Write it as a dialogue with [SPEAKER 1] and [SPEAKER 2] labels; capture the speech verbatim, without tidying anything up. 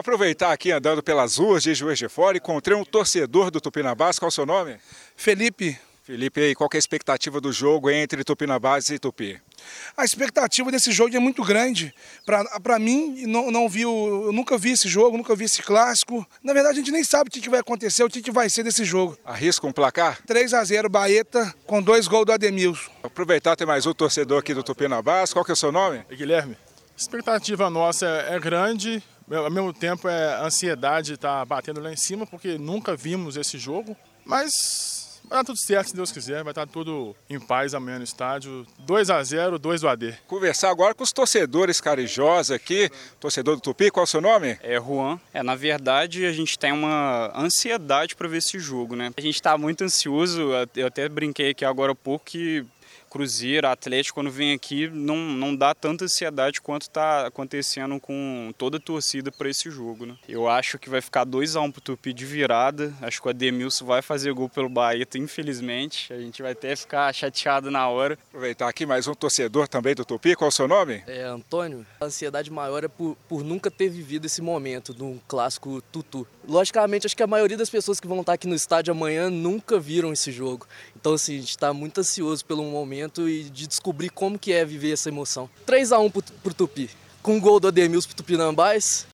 [SPEAKER 1] Aproveitar aqui andando pelas ruas de Juiz de Fora, encontrei um torcedor do Tupinambás. Qual é o seu nome?
[SPEAKER 2] Felipe.
[SPEAKER 1] Felipe, e aí, qual que é a expectativa do jogo entre Tupinambás e Tupi?
[SPEAKER 2] A expectativa desse jogo é muito grande. Para mim, não, não vi o, eu nunca vi esse jogo, nunca vi esse clássico. Na verdade, a gente nem sabe o que, que vai acontecer, o que, que vai ser desse jogo.
[SPEAKER 1] Arrisca um placar?
[SPEAKER 2] três a zero, Baeta, com dois gols do Ademilson.
[SPEAKER 1] Aproveitar, tem mais um torcedor aqui do Tupinambás. Qual que é o seu nome?
[SPEAKER 3] É Guilherme. A expectativa nossa é, é grande, ao mesmo tempo é a ansiedade está batendo lá em cima, porque nunca vimos esse jogo, mas vai dar tudo certo, se Deus quiser, vai estar tudo em paz amanhã no estádio. dois a zero, dois do A D.
[SPEAKER 1] Conversar agora com os torcedores carijosos aqui, torcedor do Tupi, qual é o seu nome?
[SPEAKER 4] É Juan. É, na verdade, a gente tem uma ansiedade para ver esse jogo, né? A gente está muito ansioso, eu até brinquei aqui agora há pouco que Cruzeiro, Atlético, quando vem aqui, não, não dá tanta ansiedade quanto está acontecendo com toda a torcida para esse jogo, né? Eu acho que vai ficar dois a um pro Tupi de virada. Acho que o Ademilson vai fazer gol pelo Baeta, infelizmente. A gente vai até ficar chateado na hora.
[SPEAKER 1] Aproveitar aqui mais um torcedor também do Tupi. Qual é o seu nome?
[SPEAKER 5] É Antônio. A ansiedade maior é por, por nunca ter vivido esse momento de um clássico Tutu. Logicamente, acho que a maioria das pessoas que vão estar aqui no estádio amanhã nunca viram esse jogo. Então, assim, a gente está muito ansioso pelo momento e de descobrir como que é viver essa emoção. três a um pro, pro Tupi, com o gol do Ademilson pro Tupinambás